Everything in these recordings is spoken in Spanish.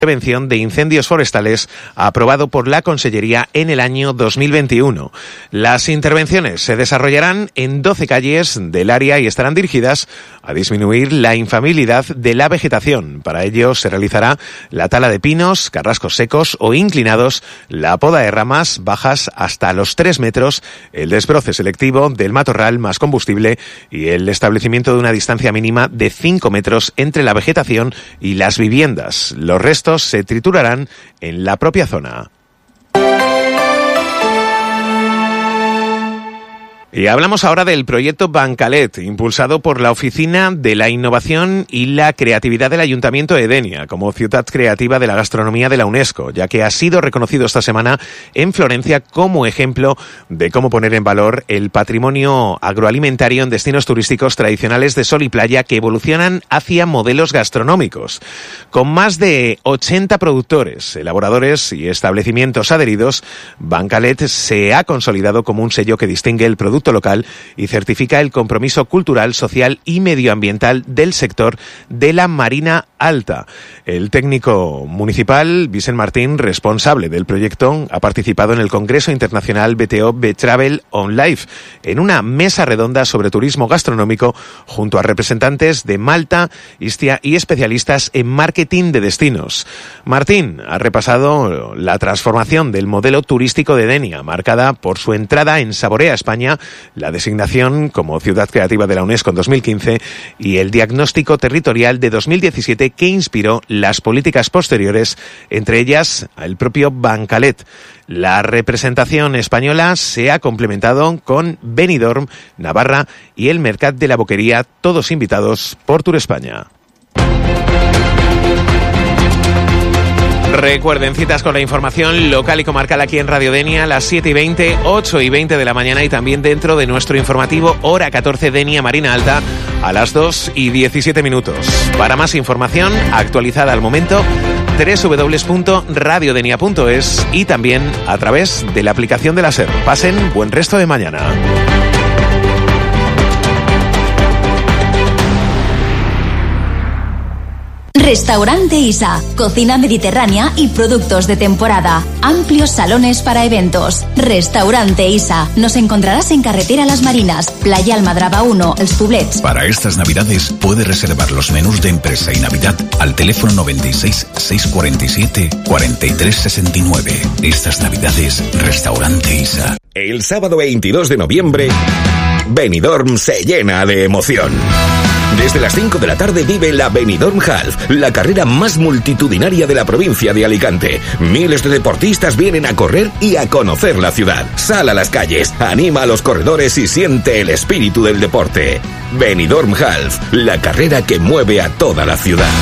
Prevención de Incendios Forestales aprobado por la Consellería en el año 2021. Las intervenciones se desarrollarán en 12 calles del área y estarán dirigidas a disminuir la inflamabilidad de la vegetación. Para ello se realizará la tala de pinos, carrascos secos o inclinados, la poda de ramas bajas hasta los 3 metros, el desbroce selectivo del matorral más combustible y el establecimiento de una distancia mínima de 5 metros entre la vegetación y las viviendas. Los restos se triturarán en la propia zona. Y hablamos ahora del proyecto Bancalet, impulsado por la Oficina de la Innovación y la Creatividad del Ayuntamiento de Denia, como ciudad creativa de la gastronomía de la UNESCO, ya que ha sido reconocido esta semana en Florencia como ejemplo de cómo poner en valor el patrimonio agroalimentario en destinos turísticos tradicionales de sol y playa que evolucionan hacia modelos gastronómicos. Con más de 80 productores, elaboradores y establecimientos adheridos, Bancalet se ha consolidado como un sello que distingue el producto local y certifica el compromiso cultural, social y medioambiental del sector de la Marina Alta. El técnico municipal, Vicent Martín, responsable del proyecto, ha participado en el Congreso Internacional BTO Travel on Life, en una mesa redonda sobre turismo gastronómico junto a representantes de Malta, Istia y especialistas en marketing de destinos. Martín ha repasado la transformación del modelo turístico de Denia, marcada por su entrada en Saborea España, la designación como ciudad creativa de la UNESCO en 2015 y el diagnóstico territorial de 2017 que inspiró las políticas posteriores, entre ellas el propio Bancalet. La representación española se ha complementado con Benidorm, Navarra y el Mercat de la Boquería, todos invitados por Tour España. Recuerden, citas con la información local y comarcal aquí en Radio Denia a las 7:20, 8:20 de la mañana y también dentro de nuestro informativo Hora 14 Denia Marina Alta a las 2:17. Para más información actualizada al momento, www.radiodenia.es y también a través de la aplicación de la SER. Pasen buen resto de mañana. Restaurante Isa, cocina mediterránea y productos de temporada. Amplios salones para eventos. Restaurante Isa. Nos encontrarás en Carretera Las Marinas, Playa Almadraba 1, Els Poblets. Para estas Navidades puede reservar los menús de empresa y Navidad al teléfono 96 647 43 69. Estas Navidades, Restaurante Isa. El sábado 22 de noviembre, Benidorm se llena de emoción. Desde las 5 de la tarde vive la Benidorm Half, la carrera más multitudinaria de la provincia de Alicante. Miles de deportistas vienen a correr y a conocer la ciudad. Sal a las calles, anima a los corredores y siente el espíritu del deporte. Benidorm Half, la carrera que mueve a toda la ciudad.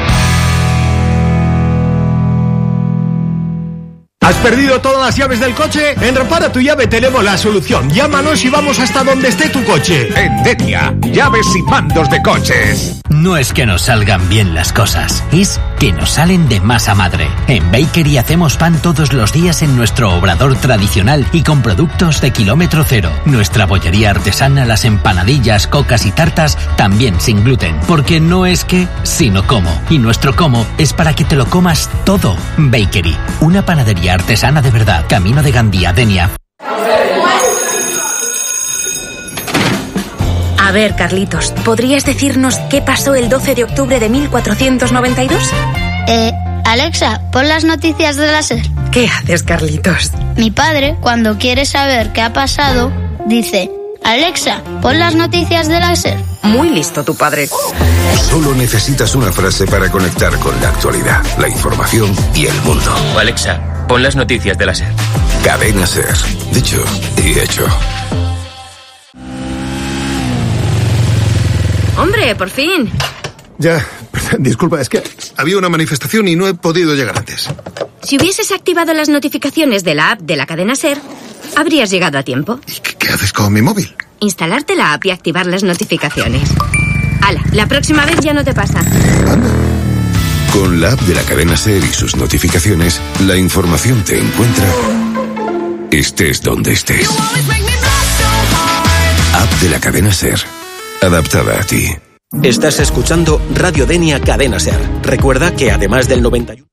¿Has perdido todas las llaves del coche? En Repara tu Llave tenemos la solución. Llámanos y vamos hasta donde esté tu coche. En Denia, llaves y mandos de coches. No es que nos salgan bien las cosas, es que nos salen de masa madre. En Bakery hacemos pan todos los días en nuestro obrador tradicional y con productos de kilómetro cero. Nuestra bollería artesana, las empanadillas, cocas y tartas, también sin gluten. Porque no es que, sino cómo. Y nuestro cómo es para que te lo comas todo. Bakery, una panadería artesana de verdad. Camino de Gandía, Denia. A ver, Carlitos, ¿podrías decirnos qué pasó el 12 de octubre de 1492? Alexa, pon las noticias de la SER. ¿Qué haces, Carlitos? Mi padre, cuando quiere saber qué ha pasado, dice: Alexa, pon las noticias de la SER. Muy listo tu padre. Solo necesitas una frase para conectar con la actualidad, la información y el mundo. Alexa, pon las noticias de la SER. Cadena SER. Dicho y hecho. ¡Hombre, por fin! Ya, disculpa, es que había una manifestación y no he podido llegar antes. Si hubieses activado las notificaciones de la app de la cadena SER, habrías llegado a tiempo. ¿Y qué haces con mi móvil? Instalarte la app y activar las notificaciones. ¡Hala! La próxima vez ya no te pasa. Anda. Con la app de la cadena SER y sus notificaciones, la información te encuentra estés donde estés. App de la cadena SER. Adaptada a ti. Estás escuchando Radio Denia Cadena SER. Recuerda que además del 91...